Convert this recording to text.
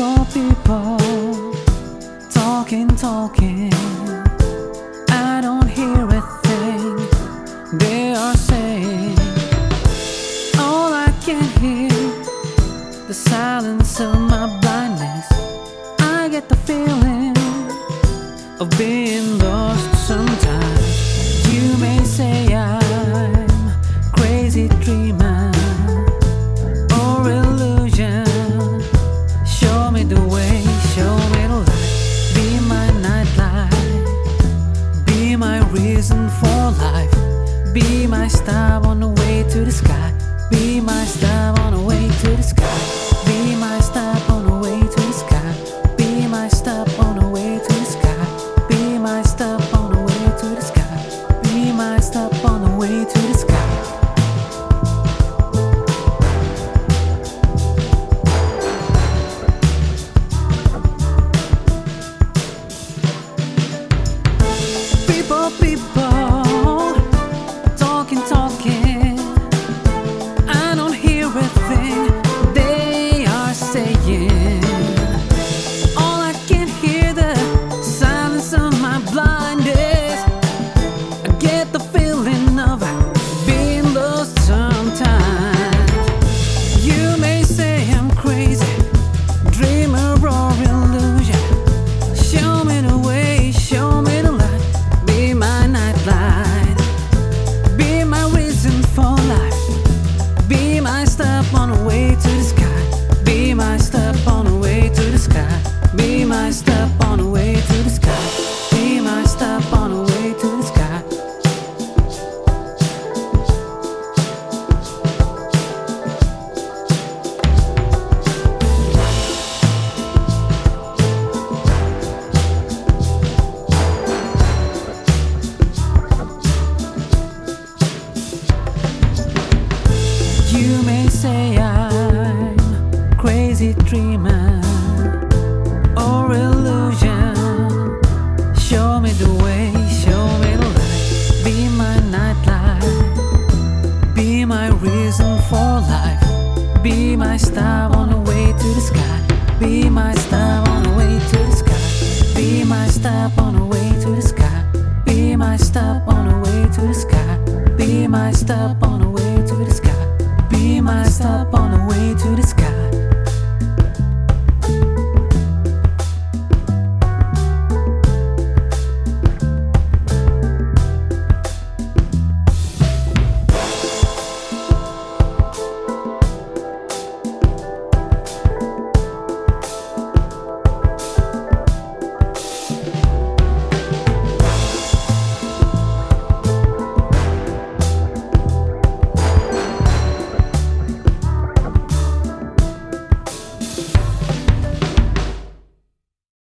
people talking. I don't hear a thing they are saying. All I can hear, the silence of my blindness. I get the feeling of being lost sometimes. You may say I'm crazy dreamer or illusion. Show me the way, show me the light. Be my nightlight, be my reason for life. Be my star on the way to the sky. Be my star on the way to the sky. Be my star on the way to the sky. Be my star on the way to the sky. Be my star on the way to the sky. Be my star on the way to the sky. People talking. I don't hear a thing they are saying. All I can hear, the silence of my blindness. I get the feeling of being lost sometimes. You may say I'm crazy, dreamer or illusion. Show me the way, show me the light. Be my nightlight, be my reason for life. Be my step on the way to the sky. Be my step on the way to the sky. Be my step on the way to the sky. Be my step on the way to the sky. You may say I'm crazy dreamer or illusion. Show me the way, show me the light. Be my nightlight, be my reason for life. Be my star on the way to the sky. Be my star on the way to the sky. Be my star on the way to the sky. Be my star on the way to the sky. Be my star on the way to the sky. Be my stop on